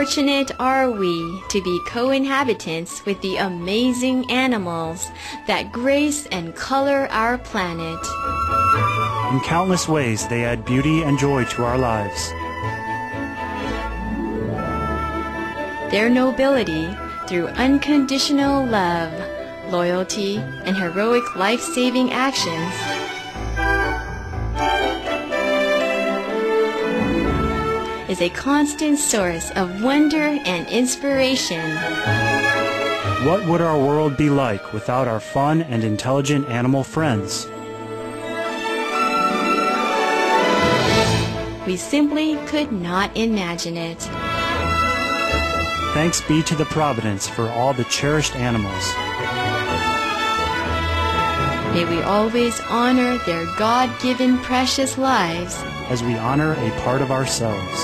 fortunate are we to be co-inhabitants with the amazing animals that grace and color our planet. In countless ways, they add beauty and joy to our lives. Their nobility, through unconditional love, loyalty, and heroic life-saving actions, is a constant source of wonder and inspiration. What would our world be like without our fun and intelligent animal friends? We simply could not imagine it. Thanks be to the Providence for all the cherished animals. May we always honor their God-given precious lives as we honor a part of ourselves.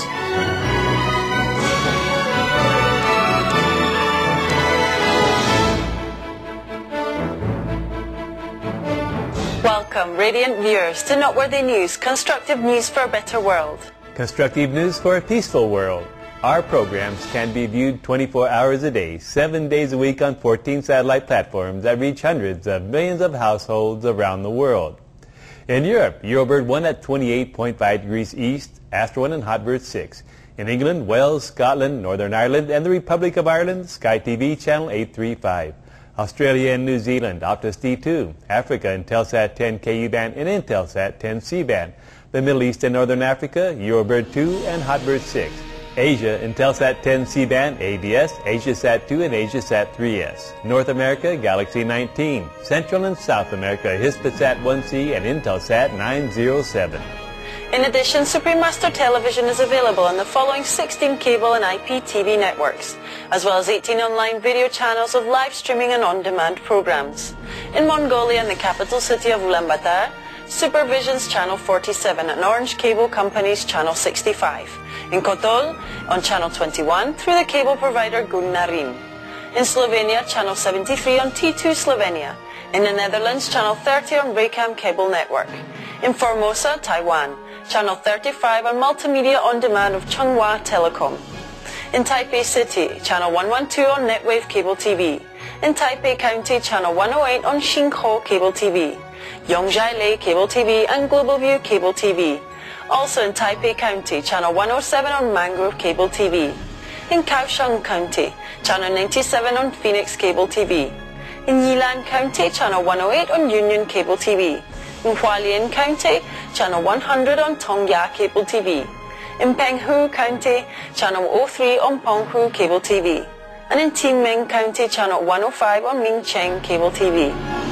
Welcome, radiant viewers, to Noteworthy News, constructive news for a better world. Constructive news for a peaceful world. Our programs can be viewed 24 hours a day, 7 days a week on 14 satellite platforms that reach hundreds of millions of households around the world. In Europe, Eurobird 1 at 28.5 degrees east, Astro 1 and Hotbird 6. In England, Wales, Scotland, Northern Ireland, and the Republic of Ireland, Sky TV channel 835. Australia and New Zealand, Optus D2. Africa, Intelsat 10 KU band and Intelsat 10 C band. The Middle East and Northern Africa, Eurobird 2 and Hotbird 6. Asia, Intelsat 10 C-band, ADS, AsiaSat 2 and AsiaSat 3S. North America, Galaxy 19. Central and South America, Hispasat 1C and Intelsat 907. In addition, Supreme Master Television is available on the following 16 cable and IPTV networks, as well as 18 online video channels of live streaming and on-demand programs. In Mongolia and the capital city of Ulaanbaatar, Supervision's Channel 47 and Orange Cable Company's Channel 65. In Kotor, on Channel 21 through the cable provider Gunnarin. In Slovenia, Channel 73 on T2 Slovenia. In the Netherlands, Channel 30 on Raycam Cable Network. In Formosa, Taiwan, Channel 35 on Multimedia On Demand of Chunghwa Telecom. In Taipei City, Channel 112 on Netwave Cable TV. In Taipei County, Channel 108 on Xinghuo Cable TV. Yongzhai Cable TV and Global View Cable TV. Also in Taipei County, Channel 107 on Mangrove Cable TV. In Kaohsiung County, Channel 97 on Phoenix Cable TV. In Yilan County, Channel 108 on Union Cable TV. In Hualien County, Channel 100 on Tongya Cable TV. In Penghu County, Channel 03 on Penghu Cable TV. And in Tinming County, Channel 105 on Mingcheng Cable TV.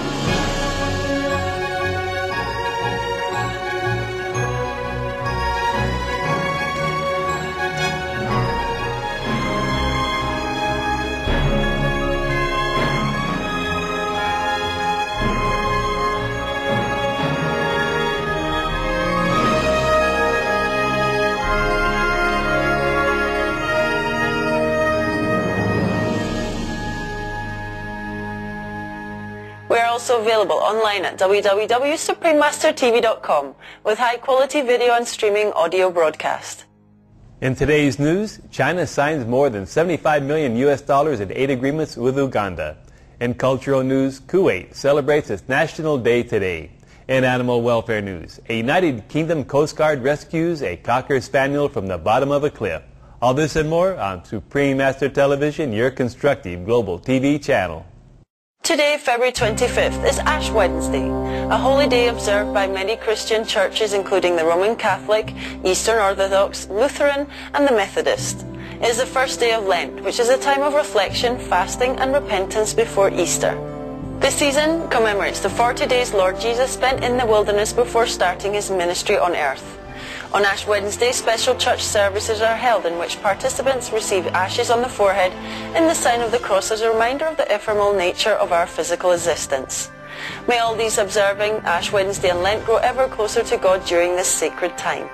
Also available online at www.suprememastertv.com with high-quality video and streaming audio broadcast. In today's news, China signs more than $75 million in aid agreements with Uganda. In cultural news, Kuwait celebrates its National Day today. In animal welfare news, a United Kingdom Coast Guard rescues a Cocker Spaniel from the bottom of a cliff. All this and more on Supreme Master Television, your constructive global TV channel. Today, February 25th, is Ash Wednesday, a holy day observed by many Christian churches including the Roman Catholic, Eastern Orthodox, Lutheran and the Methodist. It is the first day of Lent, which is a time of reflection, fasting and repentance before Easter. This season commemorates the 40 days Lord Jesus spent in the wilderness before starting his ministry on earth. On Ash Wednesday, special church services are held in which participants receive ashes on the forehead in the sign of the cross as a reminder of the ephemeral nature of our physical existence. May all these observing Ash Wednesday and Lent grow ever closer to God during this sacred time.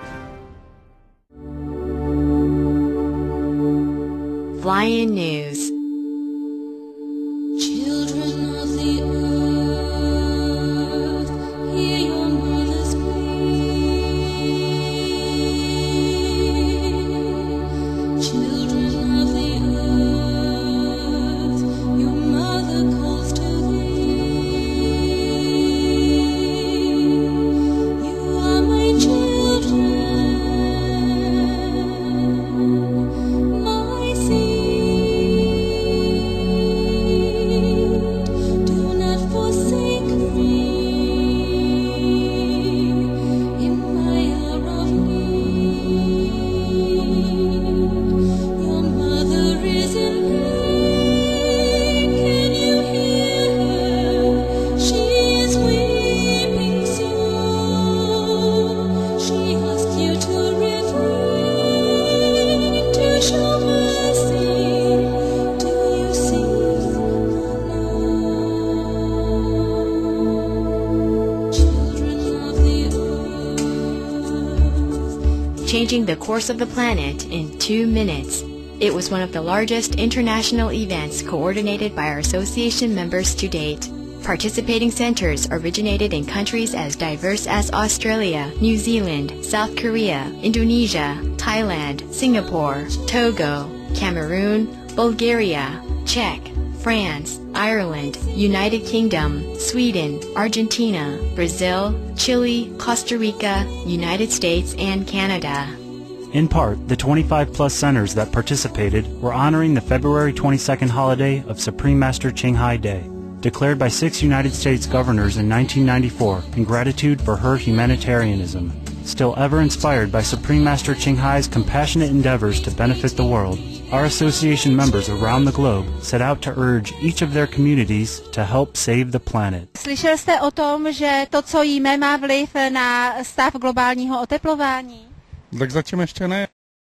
Fly-in News. Children of the earth, hear your mother's plea. Children of the changing the course of the planet in 2 minutes. It was one of the largest international events coordinated by our association members to date. Participating centers originated in countries as diverse as Australia, New Zealand, South Korea, Indonesia, Thailand, Singapore, Togo, Cameroon, Bulgaria, Czech, France, Ireland, United Kingdom, Sweden, Argentina, Brazil, Chile, Costa Rica, United States, and Canada. In part, the 25-plus centers that participated were honoring the February 22nd holiday of Supreme Master Ching Hai Day, declared by 6 United States governors in 1994 in gratitude for her humanitarianism. Still ever inspired by Supreme Master Ching Hai's compassionate endeavors to benefit the world, our association members around the globe set out to urge each of their communities to help save the planet. Slyšel jste o tom, že to, co jíme, má vliv na stav globálního oteplování? Tak zatím ještě ne.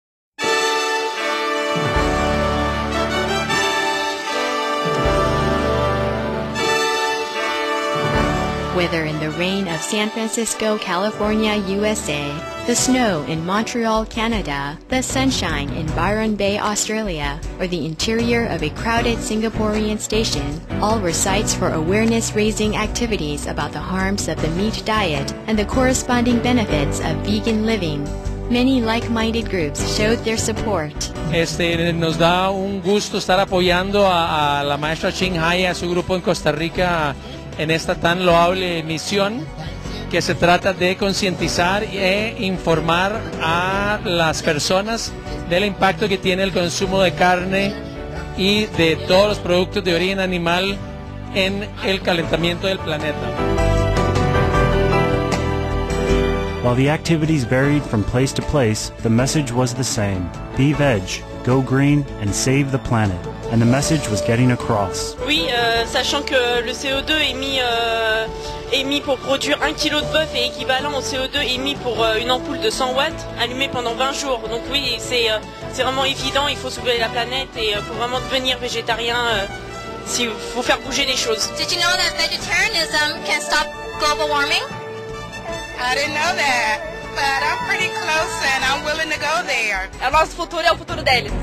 Whether in the rain of San Francisco, California, USA, the snow in Montreal, Canada, the sunshine in Byron Bay, Australia, or the interior of a crowded Singaporean station, all were sites for awareness-raising activities about the harms of the meat diet and the corresponding benefits of vegan living. Many like-minded groups showed their support. Nos da un gusto estar apoyando a la maestra Ching Hai y a su grupo en Costa Rica en esta tan loable misión que se trata de concientizar e informar a las personas del impacto que tiene el consumo de carne y de todos los productos de origen animal en el calentamiento del planeta. While the activities varied from place to place, the message was the same. Be veg, go green, and save the planet. And the message was getting across. Oui, sachant que le CO2 émis pour produire 1 kg de bœuf est équivalent au CO2 émis pour une ampoule de 100 watts allumée pendant 20 jours. Donc oui, c'est vraiment évident, il faut sauver la planète et il faut vraiment devenir végétarien s'il faut faire bouger les choses. Did you know that vegetarianism can stop global warming? I didn't know that, but I'm pretty close and I'm willing to go there. O nosso futuro é o futuro deles.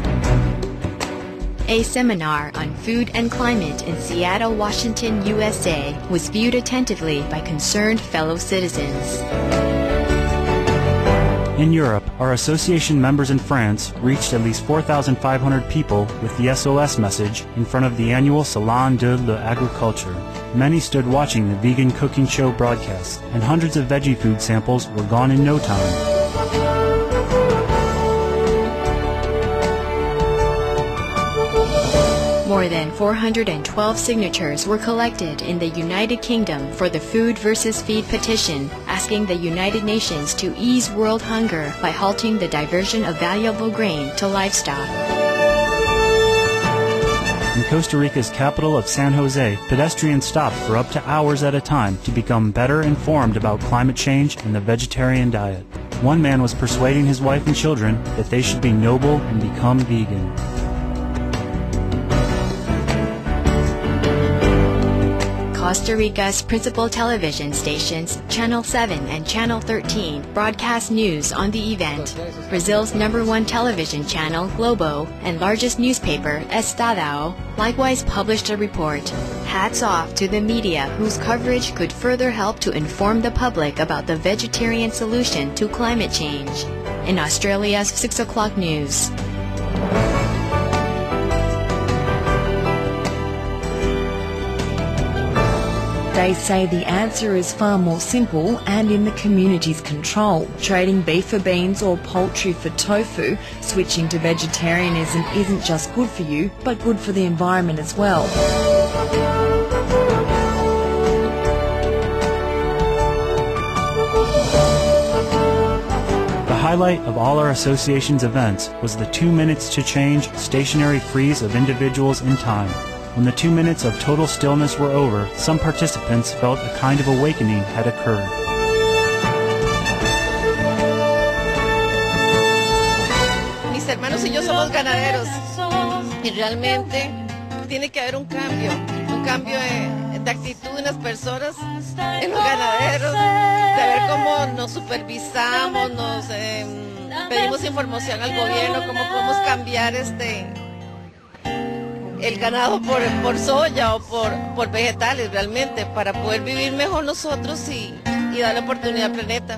A seminar on food and climate in Seattle, Washington, USA was viewed attentively by concerned fellow citizens. In Europe, our association members in France reached at least 4,500 people with the SOS message in front of the annual Salon de l'Agriculture. Many stood watching the vegan cooking show broadcast, and hundreds of veggie food samples were gone in no time. More than 412 signatures were collected in the United Kingdom for the Food versus Feed petition, asking the United Nations to ease world hunger by halting the diversion of valuable grain to livestock. In Costa Rica's capital of San Jose, pedestrians stopped for up to hours at a time to become better informed about climate change and the vegetarian diet. One man was persuading his wife and children that they should be noble and become vegan. Costa Rica's principal television stations, Channel 7 and Channel 13, broadcast news on the event. Brazil's #1 television channel, Globo, and largest newspaper, Estadão, likewise published a report. Hats off to the media whose coverage could further help to inform the public about the vegetarian solution to climate change. In Australia's 6 o'clock news. They say the answer is far more simple and in the community's control. Trading beef for beans or poultry for tofu, switching to vegetarianism isn't just good for you, but good for the environment as well. The highlight of all our association's events was the 2 minutes to change stationary freeze of individuals in time. When the 2 minutes of total stillness were over, some participants felt a kind of awakening had occurred. Mis hermanos y yo somos ganaderos y realmente tiene que haber un cambio de actitud en las personas, en los ganaderos, de ver cómo nos supervisamos, pedimos información al gobierno, cómo podemos cambiar el ganado por soya o por vegetales realmente, para poder vivir mejor nosotros y darle oportunidad al planeta.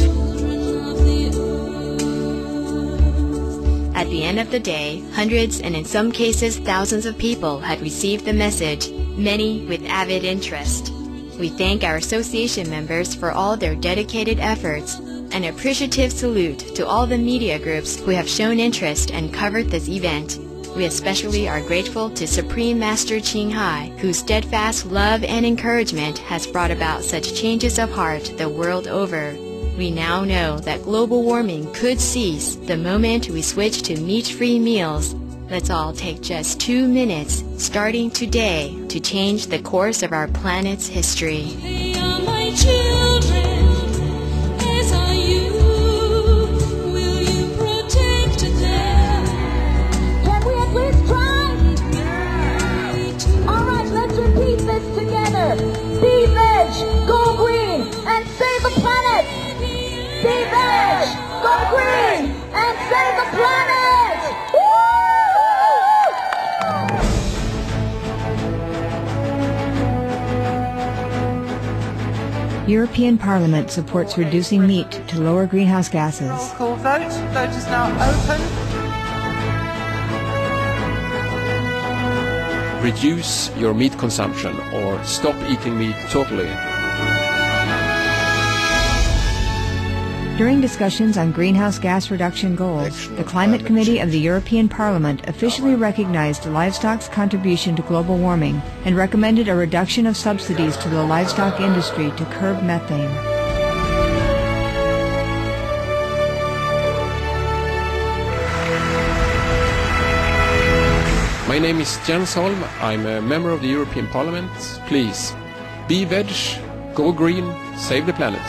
At the end of the day, hundreds and in some cases thousands of people had received the message, many with avid interest. We thank our association members for all their dedicated efforts. An appreciative salute to all the media groups who have shown interest and covered this event. We especially are grateful to Supreme Master Ching Hai, whose steadfast love and encouragement has brought about such changes of heart the world over. We now know that global warming could cease the moment we switch to meat-free meals. Let's all take just 2 minutes, starting today, to change the course of our planet's history. They are my children, as are you. Will you protect them? Can we at least try? All right, let's repeat this together. Be veg, go green, and save the planet. Be veg, go green, and save the planet. European Parliament supports reducing meat to lower greenhouse gases. Roll call vote. Vote is now open. Reduce your meat consumption or stop eating meat totally. During discussions on greenhouse gas reduction goals, the Climate Committee of the European Parliament officially recognized livestock's contribution to global warming and recommended a reduction of subsidies to the livestock industry to curb methane. My name is Jens Holm. I'm a member of the European Parliament. Please, be veg, go green, save the planet.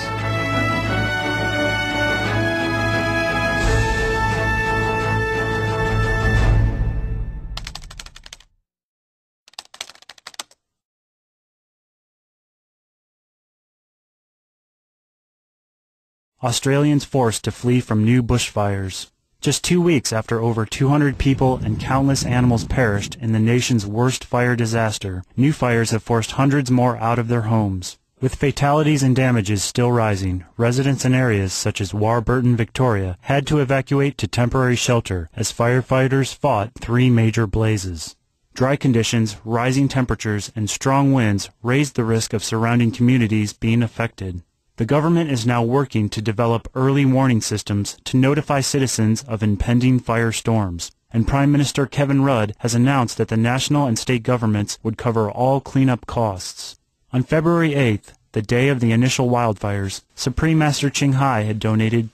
Australians forced to flee from new bushfires. Just 2 weeks after over 200 people and countless animals perished in the nation's worst fire disaster, new fires have forced hundreds more out of their homes. With fatalities and damages still rising, residents in areas such as Warburton, Victoria, had to evacuate to temporary shelter as firefighters fought 3 major blazes. Dry conditions, rising temperatures, and strong winds raised the risk of surrounding communities being affected. The government is now working to develop early warning systems to notify citizens of impending firestorms, and Prime Minister Kevin Rudd has announced that the national and state governments would cover all cleanup costs. On February 8th, the day of the initial wildfires, Supreme Master Ching Hai had donated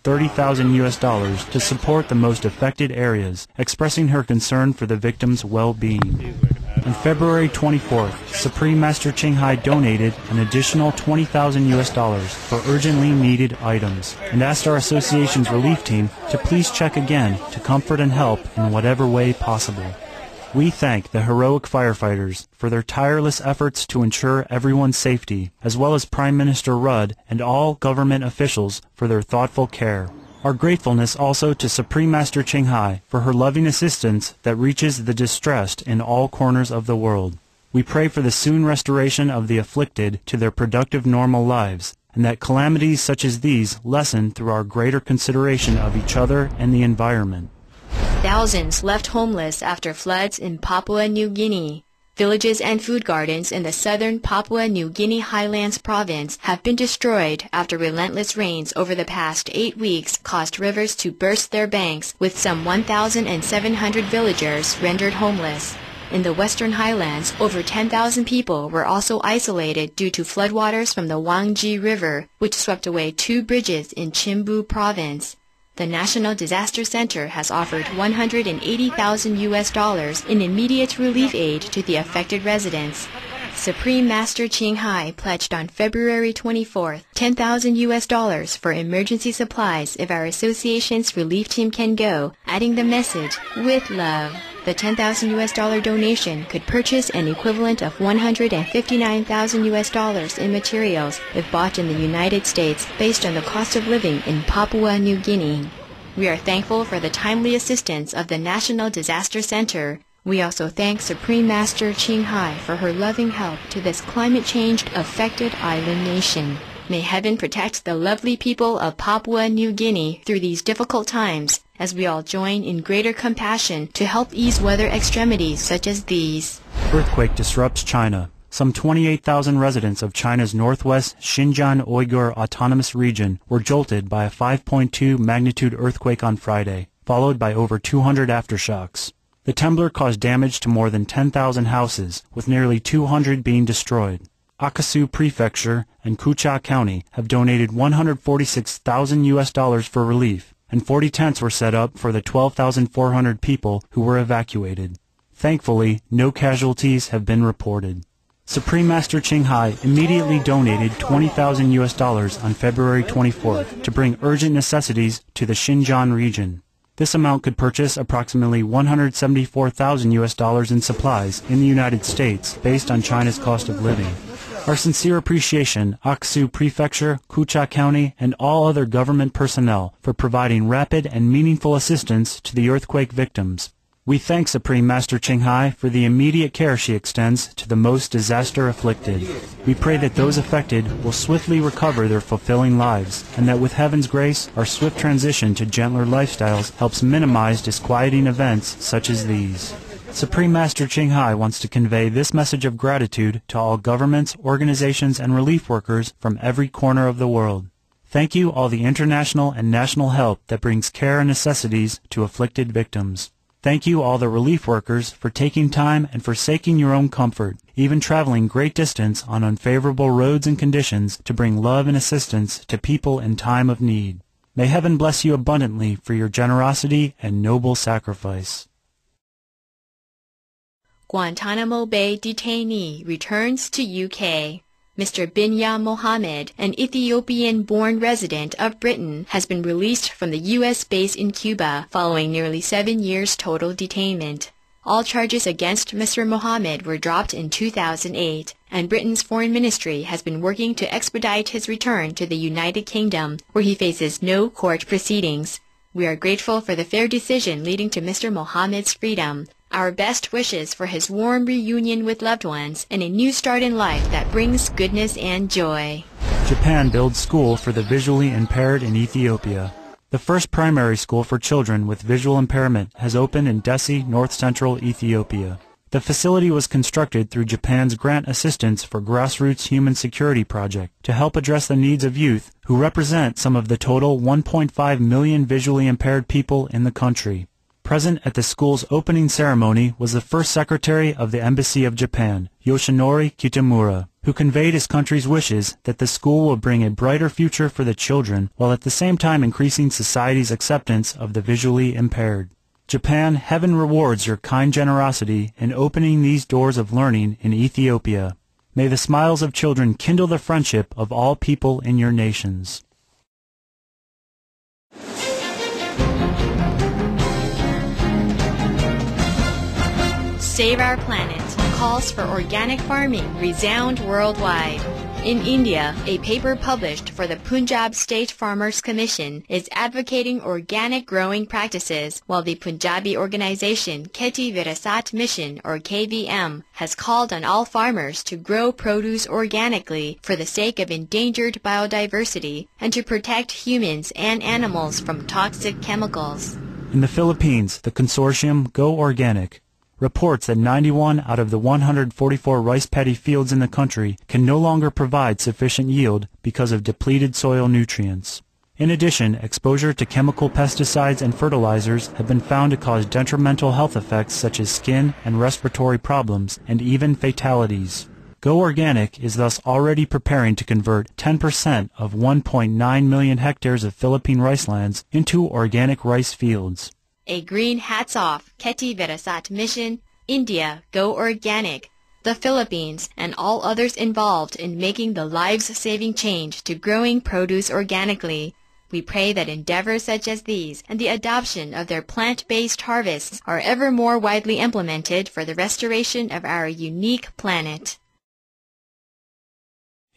$30,000 to support the most affected areas, expressing her concern for the victims' well-being. On February 24th, Supreme Master Ching Hai donated an additional $20,000 for urgently needed items and asked our association's relief team to please check again to comfort and help in whatever way possible. We thank the heroic firefighters for their tireless efforts to ensure everyone's safety, as well as Prime Minister Rudd and all government officials for their thoughtful care. Our gratefulness also to Supreme Master Ching Hai for her loving assistance that reaches the distressed in all corners of the world. We pray for the soon restoration of the afflicted to their productive normal lives, and that calamities such as these lessen through our greater consideration of each other and the environment. Thousands left homeless after floods in Papua New Guinea. Villages and food gardens in the southern Papua New Guinea Highlands province have been destroyed after relentless rains over the past 8 weeks caused rivers to burst their banks, with some 1,700 villagers rendered homeless. In the western highlands, over 10,000 people were also isolated due to floodwaters from the Wangji River, which swept away 2 bridges in Chimbu province. The National Disaster Center has offered $180,000 in immediate relief aid to the affected residents. Supreme Master Ching Hai pledged on February 24th $10,000 for emergency supplies if our association's relief team can go, adding the message, "With love." The $10,000 donation could purchase an equivalent of $159,000 in materials if bought in the United States based on the cost of living in Papua New Guinea. We are thankful for the timely assistance of the National Disaster Center. We also thank Supreme Master Ching Hai for her loving help to this climate change-affected island nation. May heaven protect the lovely people of Papua New Guinea through these difficult times, as we all join in greater compassion to help ease weather extremities such as these. Earthquake disrupts China. Some 28,000 residents of China's northwest Xinjiang Uyghur Autonomous Region were jolted by a 5.2 magnitude earthquake on Friday, followed by over 200 aftershocks. The trembler caused damage to more than 10,000 houses, with nearly 200 being destroyed. Akasu Prefecture and Kucha County have donated $146,000 for relief, and 40 tents were set up for the 12,400 people who were evacuated. Thankfully, no casualties have been reported. Supreme Master Ching Hai immediately donated $20,000 on February 24th to bring urgent necessities to the Xinjiang region. This amount could purchase approximately $174,000 in supplies in the United States based on China's cost of living. Our sincere appreciation, Aksu Prefecture, Kucha County, and all other government personnel for providing rapid and meaningful assistance to the earthquake victims. We thank Supreme Master Ching Hai for the immediate care she extends to the most disaster-afflicted. We pray that those affected will swiftly recover their fulfilling lives, and that with Heaven's grace, our swift transition to gentler lifestyles helps minimize disquieting events such as these. Supreme Master Ching Hai wants to convey this message of gratitude to all governments, organizations, and relief workers from every corner of the world. Thank you all the international and national help that brings care and necessities to afflicted victims. Thank you all the relief workers for taking time and forsaking your own comfort, even traveling great distance on unfavorable roads and conditions to bring love and assistance to people in time of need. May heaven bless you abundantly for your generosity and noble sacrifice. Guantanamo Bay detainee returns to UK. Mr. Binyam Mohammed, an Ethiopian-born resident of Britain, has been released from the U.S. base in Cuba following nearly 7 years total detainment. All charges against Mr. Mohammed were dropped in 2008, and Britain's foreign ministry has been working to expedite his return to the United Kingdom, where he faces no court proceedings. We are grateful for the fair decision leading to Mr. Mohammed's freedom. Our best wishes for his warm reunion with loved ones and a new start in life that brings goodness and joy. Japan builds school for the visually impaired in Ethiopia. The first primary school for children with visual impairment has opened in Dessie, north-central Ethiopia. The facility was constructed through Japan's grant assistance for Grassroots Human Security Project to help address the needs of youth who represent some of the total 1.5 million visually impaired people in the country. Present at the school's opening ceremony was the first secretary of the Embassy of Japan, Yoshinori Kitamura, who conveyed his country's wishes that the school will bring a brighter future for the children while at the same time increasing society's acceptance of the visually impaired. Japan, heaven rewards your kind generosity in opening these doors of learning in Ethiopia. May the smiles of children kindle the friendship of all people in your nations. Save Our Planet. Calls for organic farming resound worldwide. In India, a paper published for the Punjab State Farmers Commission is advocating organic growing practices, while the Punjabi organization Kheti Virasat Mission, or KVM, has called on all farmers to grow produce organically for the sake of endangered biodiversity and to protect humans and animals from toxic chemicals. In the Philippines, the consortium Go Organic reports that 91 out of the 144 rice paddy fields in the country can no longer provide sufficient yield because of depleted soil nutrients. In addition, exposure to chemical pesticides and fertilizers have been found to cause detrimental health effects such as skin and respiratory problems and even fatalities. Go Organic is thus already preparing to convert 10% of 1.9 million hectares of Philippine rice lands into organic rice fields. A green hats off, Kheti Virasat Mission, India, Go Organic, the Philippines, and all others involved in making the lives-saving change to growing produce organically. We pray that endeavors such as these and the adoption of their plant-based harvests are ever more widely implemented for the restoration of our unique planet.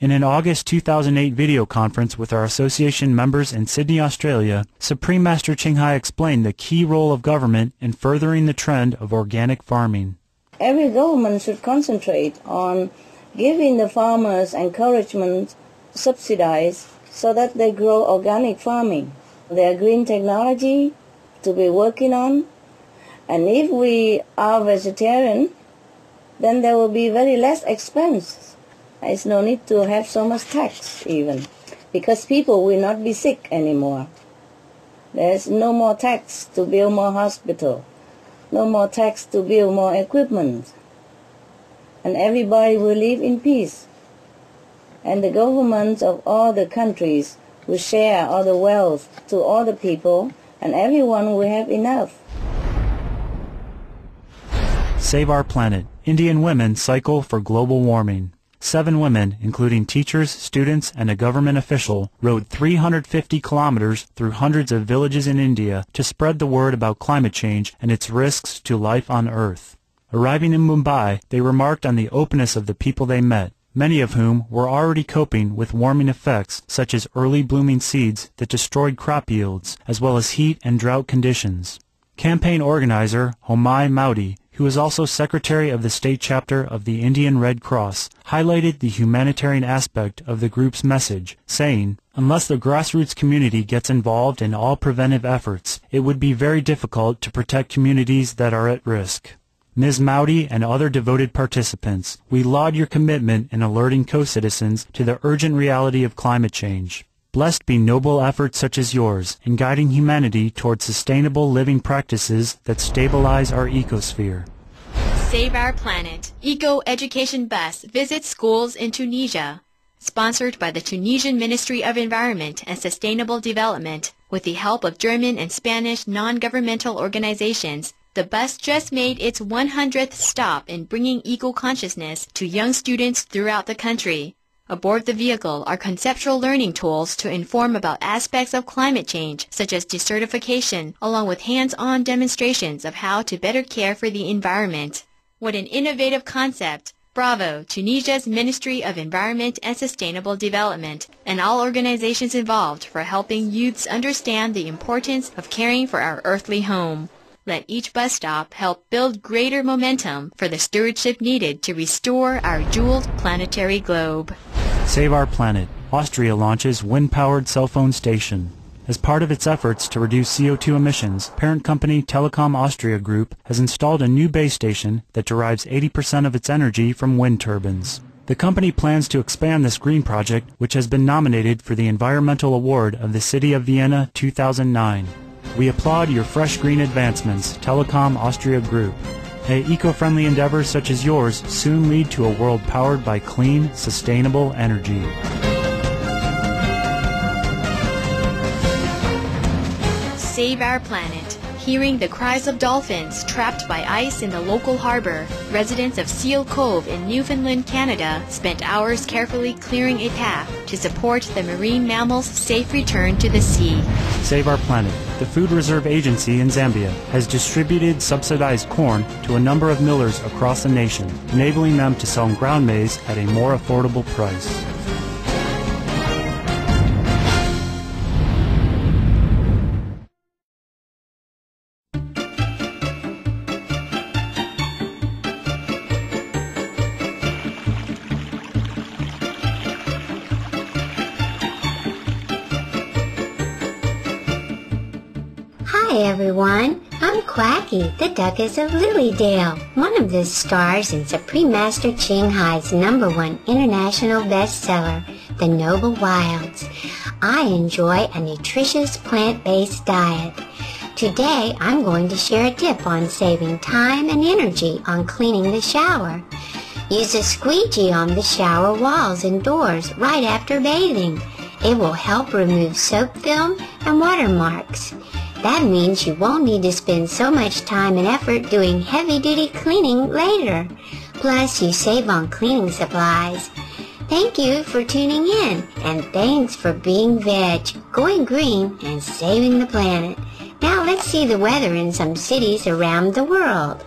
In an August 2008 video conference with our association members in Sydney, Australia, Supreme Master Ching Hai explained the key role of government in furthering the trend of organic farming. Every government should concentrate on giving the farmers encouragement, subsidize, so that they grow organic farming. There are green technology to be working on, and if we are vegetarian, then there will be very less expense. There's no need to have so much tax even, because people will not be sick anymore. There's no more tax to build more hospital, no more tax to build more equipment, and everybody will live in peace. And the governments of all the countries will share all the wealth to all the people, and everyone will have enough. Save Our Planet. Indian women cycle for global warming. 7 women, including teachers, students, and a government official, rode 350 kilometers through hundreds of villages in India to spread the word about climate change and its risks to life on Earth. Arriving in Mumbai, they remarked on the openness of the people they met, many of whom were already coping with warming effects such as early blooming seeds that destroyed crop yields, as well as heat and drought conditions. Campaign organizer Homai Maudi, who is also secretary of the state chapter of the Indian Red Cross, highlighted the humanitarian aspect of the group's message, saying, "Unless the grassroots community gets involved in all preventive efforts, it would be very difficult to protect communities that are at risk." Ms. Maudi and other devoted participants, we laud your commitment in alerting co-citizens to the urgent reality of climate change. Blessed be noble efforts such as yours in guiding humanity towards sustainable living practices that stabilize our ecosphere. Save Our Planet. Eco-Education Bus visits schools in Tunisia. Sponsored by the Tunisian Ministry of Environment and Sustainable Development, with the help of German and Spanish non-governmental organizations, the bus just made its 100th stop in bringing eco-consciousness to young students throughout the country. Aboard the vehicle are conceptual learning tools to inform about aspects of climate change, such as desertification, along with hands-on demonstrations of how to better care for the environment. What an innovative concept! Bravo, Tunisia's Ministry of Environment and Sustainable Development, and all organizations involved for helping youths understand the importance of caring for our earthly home. Let each bus stop help build greater momentum for the stewardship needed to restore our jeweled planetary globe. Save Our Planet. Austria launches wind-powered cell phone station. As part of its efforts to reduce CO2 emissions, parent company Telekom Austria Group has installed a new base station that derives 80% of its energy from wind turbines. The company plans to expand this green project, which has been nominated for the Environmental Award of the City of Vienna 2009. We applaud your fresh green advancements, Telekom Austria Group. May eco-friendly endeavors such as yours soon lead to a world powered by clean, sustainable energy. Save Our Planet. Hearing the cries of dolphins trapped by ice in the local harbor, residents of Seal Cove in Newfoundland, Canada, spent hours carefully clearing a path to support the marine mammals' safe return to the sea. Save Our Planet. The Food Reserve Agency in Zambia has distributed subsidized corn to a number of millers across the nation, enabling them to sell ground maize at a more affordable price. Hi everyone, I'm Quacky, the Duchess of Lilydale, one of the stars in Supreme Master Ching Hai's #1 international bestseller, The Noble Wilds. I enjoy a nutritious plant-based diet. Today I'm going to share a tip on saving time and energy on cleaning the shower. Use a squeegee on the shower walls and doors right after bathing. It will help remove soap film and watermarks. That means you won't need to spend so much time and effort doing heavy-duty cleaning later. Plus, you save on cleaning supplies. Thank you for tuning in, and thanks for being veg, going green, and saving the planet. Now let's see the weather in some cities around the world.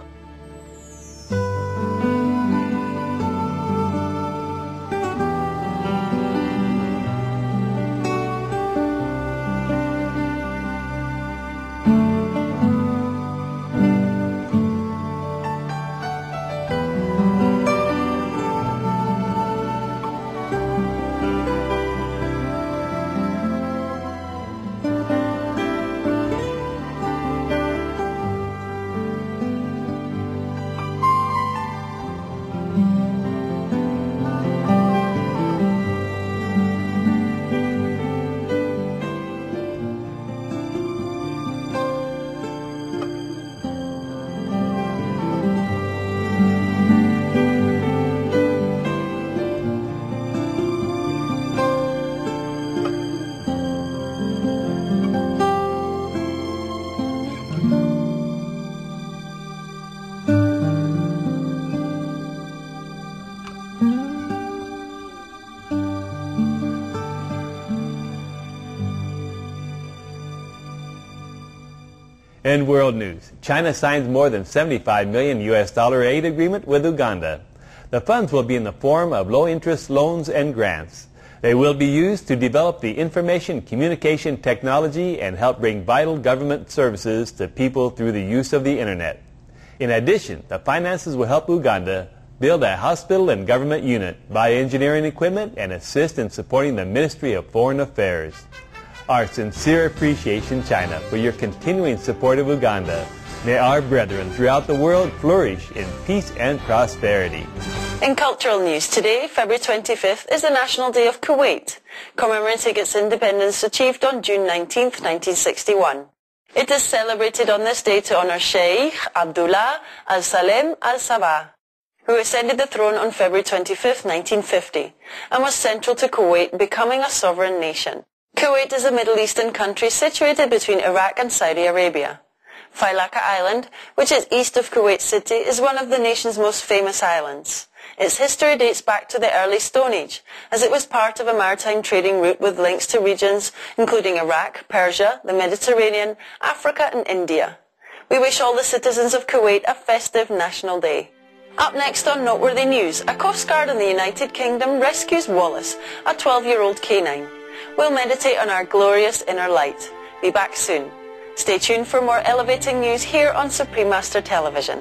In world news, China signs more than $75 million aid agreement with Uganda. The funds will be in the form of low-interest loans and grants. They will be used to develop the information communication technology and help bring vital government services to people through the use of the Internet. In addition, the finances will help Uganda build a hospital and government unit, buy engineering equipment, and assist in supporting the Ministry of Foreign Affairs. Our sincere appreciation, China, for your continuing support of Uganda. May our brethren throughout the world flourish in peace and prosperity. In cultural news today, February 25th, is the National Day of Kuwait, commemorating its independence achieved on June 19, 1961. It is celebrated on this day to honor Sheikh Abdullah Al-Salem Al-Sabah, who ascended the throne on February 25, 1950, and was central to Kuwait becoming a sovereign nation. Kuwait is a Middle Eastern country situated between Iraq and Saudi Arabia. Failaka Island, which is east of Kuwait City, is one of the nation's most famous islands. Its history dates back to the early Stone Age, as it was part of a maritime trading route with links to regions including Iraq, Persia, the Mediterranean, Africa and India. We wish all the citizens of Kuwait a festive National Day. Up next on Noteworthy News, a Coast Guard in the United Kingdom rescues Wallace, a 12-year-old canine. We'll meditate on our glorious inner light. Be back soon. Stay tuned for more elevating news here on Supreme Master Television.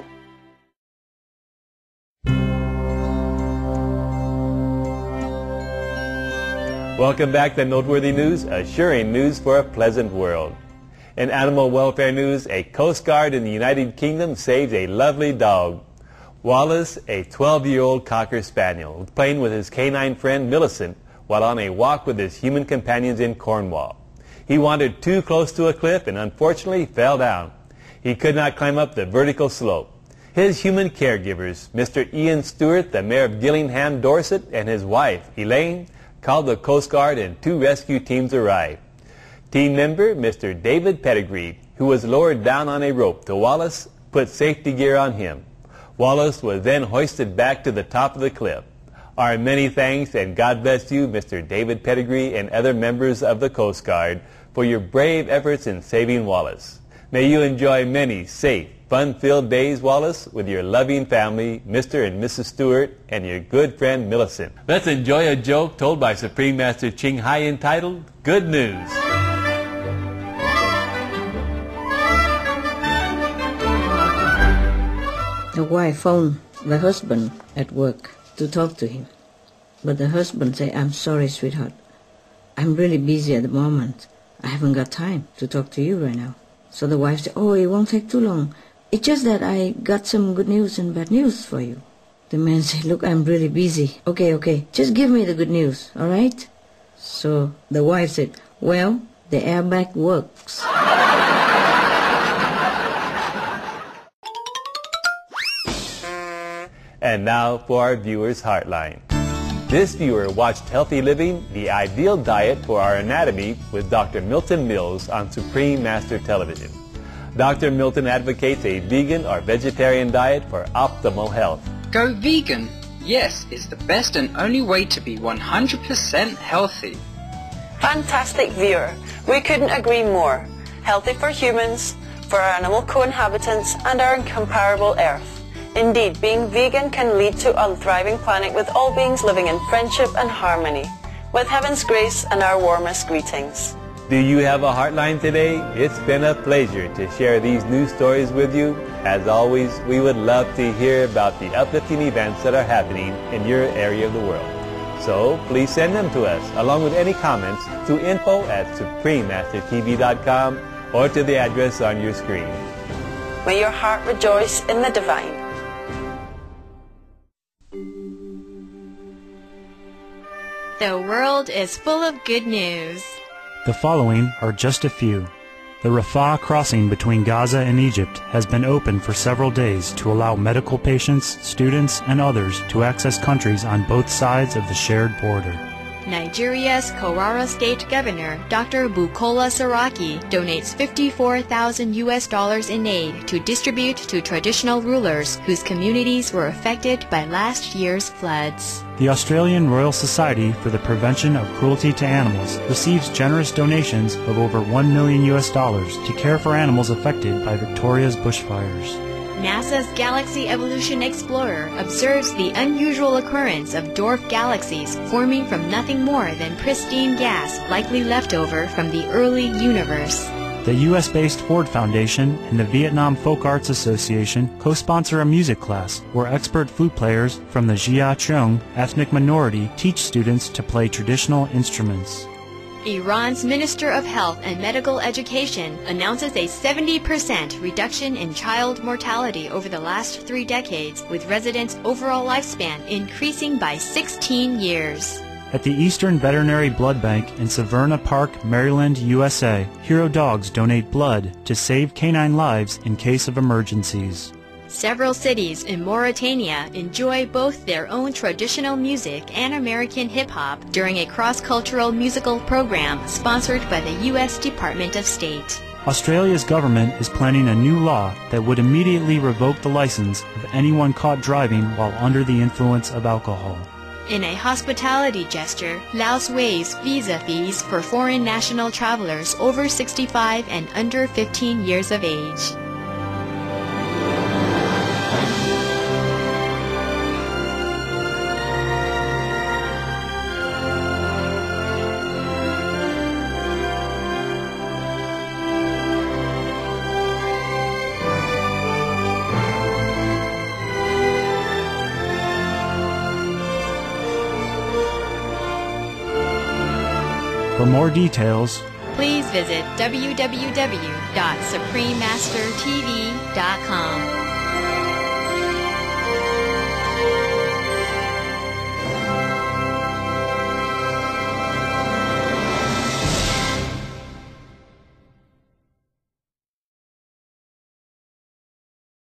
Welcome back to Noteworthy News, assuring news for a pleasant world. In animal welfare news, a Coast Guard in the United Kingdom saves a lovely dog. Wallace, a 12-year-old Cocker Spaniel, was playing with his canine friend Millicent while on a walk with his human companions in Cornwall. He wandered too close to a cliff and unfortunately fell down. He could not climb up the vertical slope. His human caregivers, Mr. Ian Stewart, the mayor of Gillingham, Dorset, and his wife, Elaine, called the Coast Guard and 2 rescue teams arrived. Team member, Mr. David Pettigrew, who was lowered down on a rope to Wallace, put safety gear on him. Wallace was then hoisted back to the top of the cliff. Our many thanks and God bless you, Mr. David Pettigrew and other members of the Coast Guard, for your brave efforts in saving Wallace. May you enjoy many safe, fun-filled days, Wallace, with your loving family, Mr. and Mrs. Stewart, and your good friend Millicent. Let's enjoy a joke told by Supreme Master Ching Hai entitled, Good News. The wife phoned the husband at work to talk to him. But the husband said, I'm sorry, sweetheart. I'm really busy at the moment. I haven't got time to talk to you right now. So the wife said, oh, it won't take too long. It's just that I got some good news and bad news for you. The man said, look, I'm really busy. Okay, just give me the good news, all right? So the wife said, well, the airbag works. And now for our viewer's Heartline. This viewer watched Healthy Living, the Ideal Diet for Our Anatomy with Dr. Milton Mills on Supreme Master Television. Dr. Milton advocates a vegan or vegetarian diet for optimal health. Go vegan. Yes, it's the best and only way to be 100% healthy. Fantastic viewer. We couldn't agree more. Healthy for humans, for our animal co-inhabitants, and our incomparable Earth. Indeed, being vegan can lead to a thriving planet with all beings living in friendship and harmony. With heaven's grace and our warmest greetings. Do you have a Heartline today? It's been a pleasure to share these news stories with you. As always, we would love to hear about the uplifting events that are happening in your area of the world. So please send them to us, along with any comments, to info@suprememastertv.com or to the address on your screen. May your heart rejoice in the divine. The world is full of good news. The following are just a few. The Rafah crossing between Gaza and Egypt has been open for several days to allow medical patients, students, and others to access countries on both sides of the shared border. Nigeria's Kwara State Governor Dr. Bukola Saraki donates $54,000 in aid to distribute to traditional rulers whose communities were affected by last year's floods. The Australian Royal Society for the Prevention of Cruelty to Animals receives generous donations of over $1 million to care for animals affected by Victoria's bushfires. NASA's Galaxy Evolution Explorer observes the unusual occurrence of dwarf galaxies forming from nothing more than pristine gas likely left over from the early universe. The U.S.-based Ford Foundation and the Vietnam Folk Arts Association co-sponsor a music class where expert flute players from the Jia Chung ethnic minority teach students to play traditional instruments. Iran's Minister of Health and Medical Education announces a 70% reduction in child mortality over the last 3 decades, with residents' overall lifespan increasing by 16 years. At the Eastern Veterinary Blood Bank in Severna Park, Maryland, USA, Hero Dogs donate blood to save canine lives in case of emergencies. Several cities in Mauritania enjoy both their own traditional music and American hip-hop during a cross-cultural musical program sponsored by the U.S. Department of State. Australia's government is planning a new law that would immediately revoke the license of anyone caught driving while under the influence of alcohol. In a hospitality gesture, Laos waives visa fees for foreign national travelers over 65 and under 15 years of age. For more details, please visit www.suprememastertv.com.